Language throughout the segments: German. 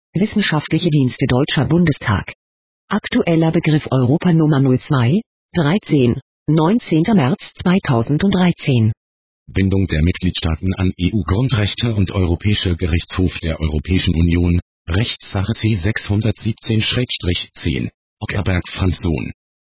Wissenschaftliche Dienste Deutscher Bundestag. Aktueller Begriff Europa Nummer 02, 13, 19. März 2013. Bindung der Mitgliedstaaten an EU-Grundrechte und Europäischer Gerichtshof der Europäischen Union, Rechtssache C617-10, Ockerberg Franz Sohn.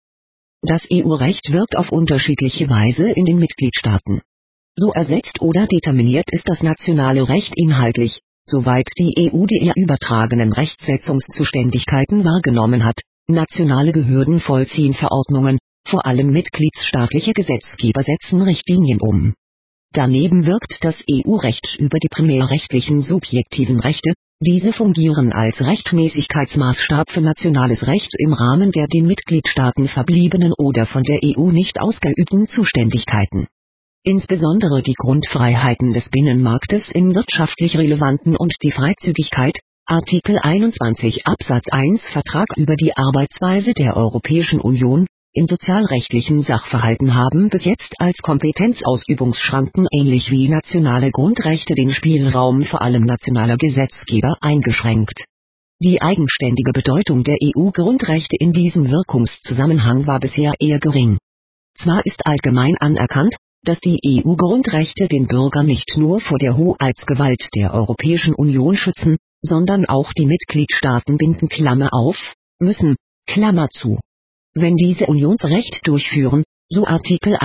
Das EU-Recht wirkt auf unterschiedliche Weise in den Mitgliedstaaten. So ersetzt oder determiniert ist das nationale Recht inhaltlich, soweit die EU die ihr übertragenen Rechtsetzungszuständigkeiten wahrgenommen hat. Nationale Behörden vollziehen Verordnungen, vor allem mitgliedsstaatliche Gesetzgeber setzen Richtlinien um. Daneben wirkt das EU-Recht über die primärrechtlichen subjektiven Rechte, diese fungieren als Rechtmäßigkeitsmaßstab für nationales Recht im Rahmen der den Mitgliedstaaten verbliebenen oder von der EU nicht ausgeübten Zuständigkeiten. Insbesondere die Grundfreiheiten des Binnenmarktes in wirtschaftlich relevanten und die Freizügigkeit, Artikel 21 Absatz 1 Vertrag über die Arbeitsweise der Europäischen Union, in sozialrechtlichen Sachverhalten haben bis jetzt als Kompetenzausübungsschranken ähnlich wie nationale Grundrechte den Spielraum vor allem nationaler Gesetzgeber eingeschränkt. Die eigenständige Bedeutung der EU-Grundrechte in diesem Wirkungszusammenhang war bisher eher gering. Zwar ist allgemein anerkannt, dass die EU-Grundrechte den Bürger nicht nur vor der Hoheitsgewalt der Europäischen Union schützen, sondern auch die Mitgliedstaaten binden (Klammer auf) müssen, Klammer zu. Wenn diese Unionsrecht durchführen, so Artikel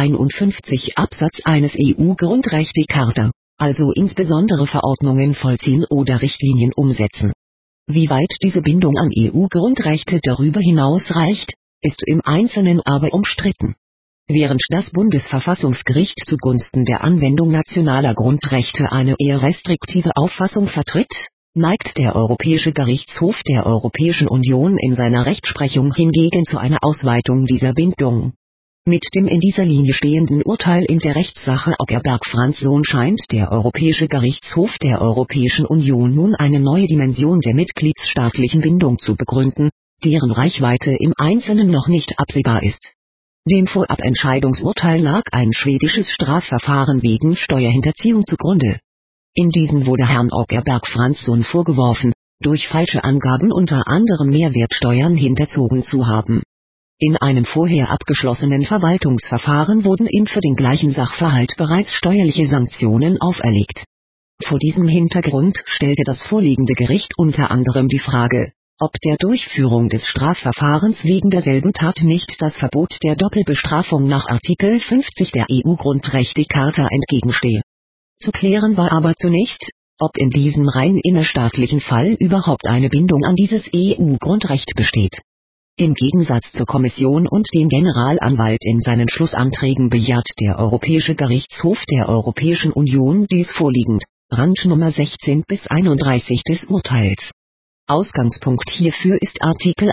51 Absatz 1 EU-Grundrechte-Charta, also insbesondere Verordnungen vollziehen oder Richtlinien umsetzen. Wie weit diese Bindung an EU-Grundrechte darüber hinaus reicht, ist im Einzelnen aber umstritten. Während das Bundesverfassungsgericht zugunsten der Anwendung nationaler Grundrechte eine eher restriktive Auffassung vertritt, neigt der Europäische Gerichtshof der Europäischen Union in seiner Rechtsprechung hingegen zu einer Ausweitung dieser Bindung. Mit dem in dieser Linie stehenden Urteil in der Rechtssache Ockerberg Franz Sohn scheint der Europäische Gerichtshof der Europäischen Union nun eine neue Dimension der mitgliedsstaatlichen Bindung zu begründen, deren Reichweite im Einzelnen noch nicht absehbar ist. Dem Vorabentscheidungsurteil lag ein schwedisches Strafverfahren wegen Steuerhinterziehung zugrunde. In diesem wurde Herrn Ockerberg Franz Sohn vorgeworfen, durch falsche Angaben unter anderem Mehrwertsteuern hinterzogen zu haben. In einem vorher abgeschlossenen Verwaltungsverfahren wurden ihm für den gleichen Sachverhalt bereits steuerliche Sanktionen auferlegt. Vor diesem Hintergrund stellte das vorliegende Gericht unter anderem die Frage, ob der Durchführung des Strafverfahrens wegen derselben Tat nicht das Verbot der Doppelbestrafung nach Artikel 50 der EU-Grundrechte-Charta entgegenstehe. Zu klären war aber zunächst, ob in diesem rein innerstaatlichen Fall überhaupt eine Bindung an dieses EU-Grundrecht besteht. Im Gegensatz zur Kommission und dem Generalanwalt in seinen Schlussanträgen bejaht der Europäische Gerichtshof der Europäischen Union dies vorliegend, Rand Nummer 16 bis 31 des Urteils. Ausgangspunkt hierfür ist Artikel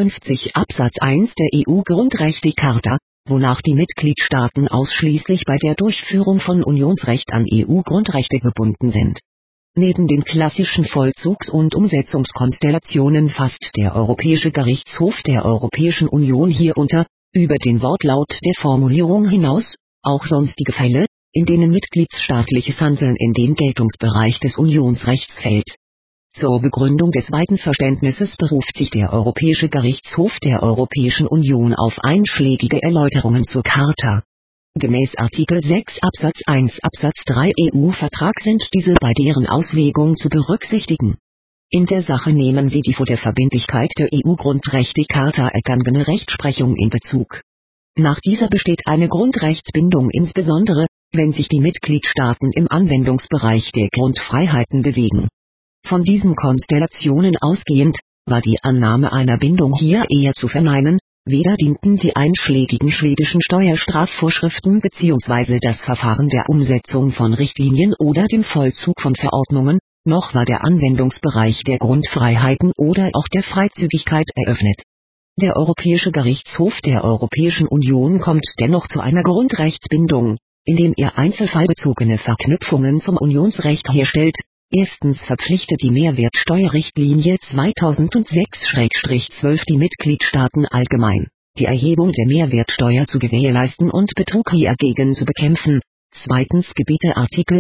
51 Absatz 1 der EU-Grundrechte-Charta, wonach die Mitgliedstaaten ausschließlich bei der Durchführung von Unionsrecht an EU-Grundrechte gebunden sind. Neben den klassischen Vollzugs- und Umsetzungskonstellationen fasst der Europäische Gerichtshof der Europäischen Union hierunter, über den Wortlaut der Formulierung hinaus, auch sonstige Fälle, in denen mitgliedstaatliches Handeln in den Geltungsbereich des Unionsrechts fällt. Zur Begründung des weiten Verständnisses beruft sich der Europäische Gerichtshof der Europäischen Union auf einschlägige Erläuterungen zur Charta. Gemäß Artikel 6 Absatz 1 Absatz 3 EU-Vertrag sind diese bei deren Auslegung zu berücksichtigen. In der Sache nehmen sie die vor der Verbindlichkeit der EU-Grundrechte-Charta ergangene Rechtsprechung in Bezug. Nach dieser besteht eine Grundrechtsbindung insbesondere, wenn sich die Mitgliedstaaten im Anwendungsbereich der Grundfreiheiten bewegen. Von diesen Konstellationen ausgehend, war die Annahme einer Bindung hier eher zu verneinen, weder dienten die einschlägigen schwedischen Steuerstrafvorschriften bzw. das Verfahren der Umsetzung von Richtlinien oder dem Vollzug von Verordnungen, noch war der Anwendungsbereich der Grundfreiheiten oder auch der Freizügigkeit eröffnet. Der Europäische Gerichtshof der Europäischen Union kommt dennoch zu einer Grundrechtsbindung, indem er einzelfallbezogene Verknüpfungen zum Unionsrecht herstellt. Erstens verpflichtet die Mehrwertsteuerrichtlinie 2006/12 die Mitgliedstaaten allgemein, die Erhebung der Mehrwertsteuer zu gewährleisten und Betrug hiergegen zu bekämpfen. Zweitens gebiete Artikel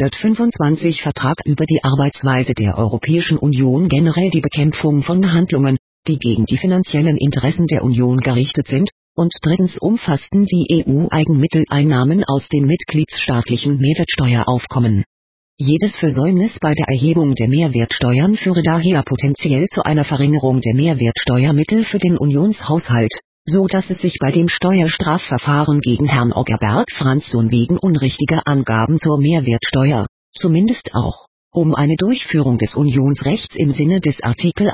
325 Vertrag über die Arbeitsweise der Europäischen Union generell die Bekämpfung von Handlungen, die gegen die finanziellen Interessen der Union gerichtet sind, und drittens umfassten die EU-Eigenmitteleinnahmen aus den mitgliedsstaatlichen Mehrwertsteueraufkommen. Jedes Versäumnis bei der Erhebung der Mehrwertsteuern führe daher potenziell zu einer Verringerung der Mehrwertsteuermittel für den Unionshaushalt, so dass es sich bei dem Steuerstrafverfahren gegen Herrn Oggerberg-Fransson wegen unrichtiger Angaben zur Mehrwertsteuer, zumindest auch, um eine Durchführung des Unionsrechts im Sinne des Artikel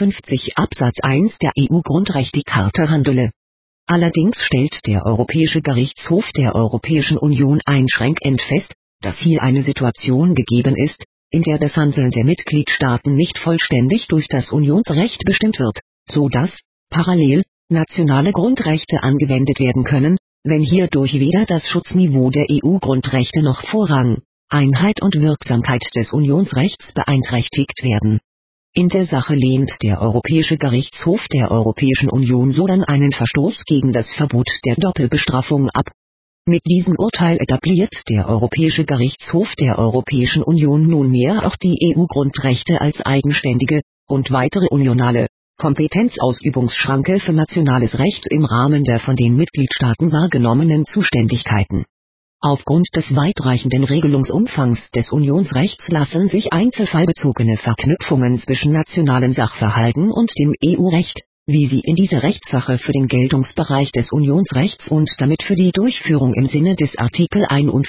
51 Absatz 1 der EU-Grundrechtecharta handele. Allerdings stellt der Europäische Gerichtshof der Europäischen Union einschränkend fest, dass hier eine Situation gegeben ist, in der das Handeln der Mitgliedstaaten nicht vollständig durch das Unionsrecht bestimmt wird, so dass, parallel, nationale Grundrechte angewendet werden können, wenn hierdurch weder das Schutzniveau der EU-Grundrechte noch Vorrang, Einheit und Wirksamkeit des Unionsrechts beeinträchtigt werden. In der Sache lehnt der Europäische Gerichtshof der Europäischen Union sodann einen Verstoß gegen das Verbot der Doppelbestrafung ab. Mit diesem Urteil etabliert der Europäische Gerichtshof der Europäischen Union nunmehr auch die EU-Grundrechte als eigenständige und weitere unionale Kompetenzausübungsschranke für nationales Recht im Rahmen der von den Mitgliedstaaten wahrgenommenen Zuständigkeiten. Aufgrund des weitreichenden Regelungsumfangs des Unionsrechts lassen sich einzelfallbezogene Verknüpfungen zwischen nationalen Sachverhalten und dem EU-Recht, wie sie in dieser Rechtssache für den Geltungsbereich des Unionsrechts und damit für die Durchführung im Sinne des Artikel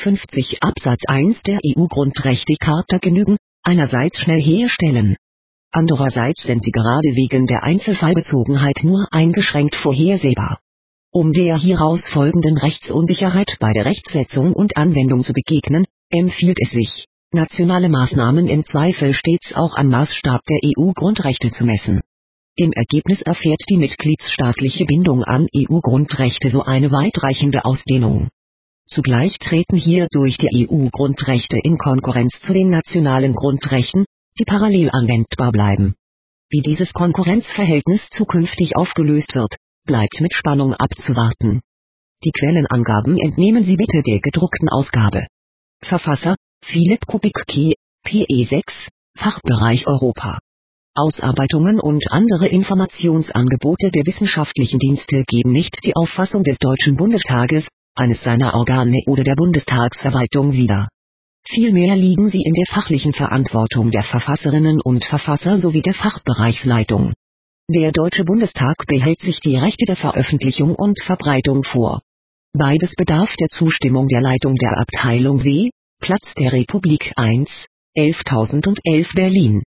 51 Absatz 1 der EU-Grundrechtecharta genügen, einerseits schnell herstellen. Andererseits sind sie gerade wegen der Einzelfallbezogenheit nur eingeschränkt vorhersehbar. Um der hieraus folgenden Rechtsunsicherheit bei der Rechtsetzung und Anwendung zu begegnen, empfiehlt es sich, nationale Maßnahmen im Zweifel stets auch am Maßstab der EU-Grundrechte zu messen. Im Ergebnis erfährt die mitgliedsstaatliche Bindung an EU-Grundrechte so eine weitreichende Ausdehnung. Zugleich treten hierdurch die EU-Grundrechte in Konkurrenz zu den nationalen Grundrechten, die parallel anwendbar bleiben. Wie dieses Konkurrenzverhältnis zukünftig aufgelöst wird, bleibt mit Spannung abzuwarten. Die Quellenangaben entnehmen Sie bitte der gedruckten Ausgabe. Verfasser: Philipp Kubicki, PE6, Fachbereich Europa. Ausarbeitungen und andere Informationsangebote der wissenschaftlichen Dienste geben nicht die Auffassung des Deutschen Bundestages, eines seiner Organe oder der Bundestagsverwaltung wider. Vielmehr liegen sie in der fachlichen Verantwortung der Verfasserinnen und Verfasser sowie der Fachbereichsleitung. Der Deutsche Bundestag behält sich die Rechte der Veröffentlichung und Verbreitung vor. Beides bedarf der Zustimmung der Leitung der Abteilung W, Platz der Republik 1, 11.011 Berlin.